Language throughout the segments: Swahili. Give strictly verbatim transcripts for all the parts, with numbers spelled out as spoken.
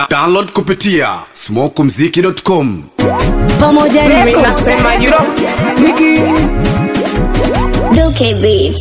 Da download kupitia smoke mziki dot com. Pamoja Records. Nasema you know Miki Duke Beat.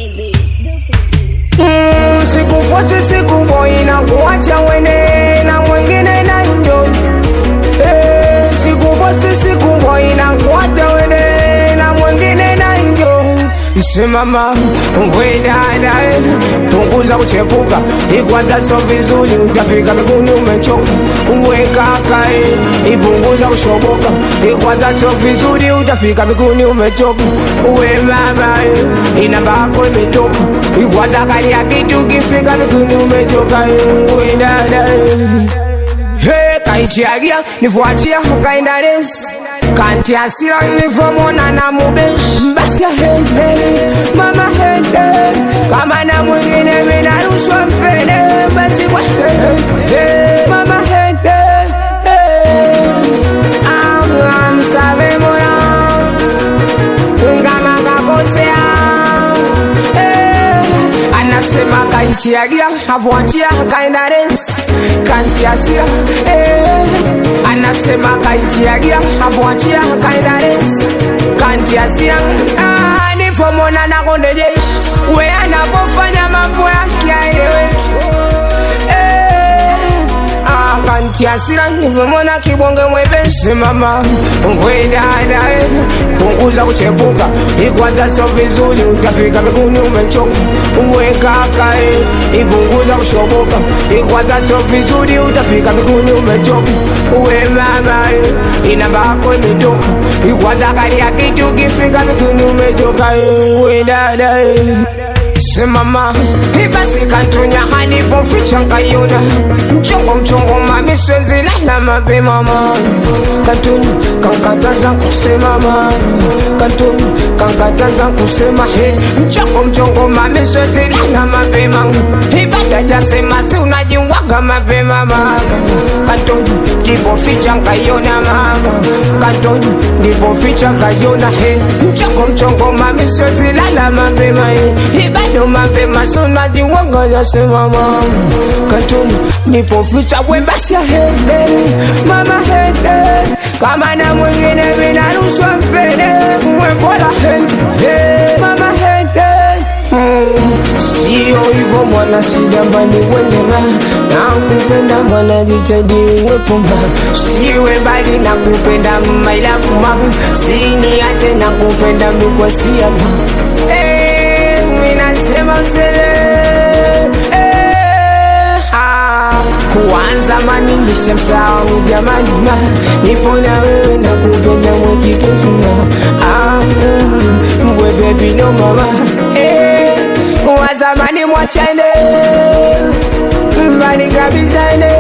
mm, sikufuati sikuboi na kuacha wene na mwengine na enjoy. Eh, sikufuati sikuboi na kuacha wene na mwengine na enjoy. Simama uwe dada, punguza kuchepuka, ikwanza so vizuri, utafika mbinguni umechoka. Uwe kaka, ipunguza kushoboka, ikwanza so vizuri, utafika mbinguni umechoka. Uwe mama, inabako imetoka, ikwanza kali ya kitu, kifika mbinguni umechoka. Uwe dada, hey, kaichiagia, nifuachia, kaenda resi kanti asira nifomona na mubeshi. Basi ya hende, mama hende, kama na mwingine mina ruswa mpene. Basi kwa hende, mama hende, I'm sorry mwana, ngama kakosea. Anasema kanti agia, hafuachia, kaenda resi kanti asira, eh. Anasema kaitiagia, hafuachia, kaenda resi kanti asira. Ah, nifomona na konde jeshi, we anapofanya mambo yake aeleweki. Eh, ah, kanti asira, nifomona kibonge mwepesi. Mama, we dada, punguza kuchepuka, ikwanza so vizuri, utafika mbinguni umechoka. Uwe kaka, ipunguza kushoboka, ikwanza so vizuri, utafika mbinguni umechoka. Uwe mama, inabako imetoka, ikwanza kali ya kitu, kifika mbinguni umechoka. Uwe dada, simama, ibasi kantunya hadi poficha nkayona. Mchongo mchongo mami swezi lala mapema mama. Kantunya kankataza kusema mama. Kantunya kankataza kusema he. Mchongo mchongo mami swezi lala mapema. Ibada jasema si unajiwaga mapema mama. Kantunya lipoficha nkayona mama. Kantunya lipoficha nkayona he. Mchongo mchongo mami swezi lala mapema he. Ibada mapema suna jiwanga ya sema mama. Katuni nipoficha wembasi ya hende, mama hende, kama na mwingine mina ruswa mpene. Mwembola hende, mama hende. mm. Sio hivyo mwana, sijambani wendema, na kupenda mwana jitadi wepomba. Siwe bali na kupenda maila kumabu, siniache na kupenda mikwa siyama. Eh, minasema usele, eh, ah. Kuanza mani nishe msao jamani ma, nipo na wewe na kupenda mwekipenzi ma. Ah, mm, mwe baby no mama. Eh, wazamani mwachane, mbani kabizane.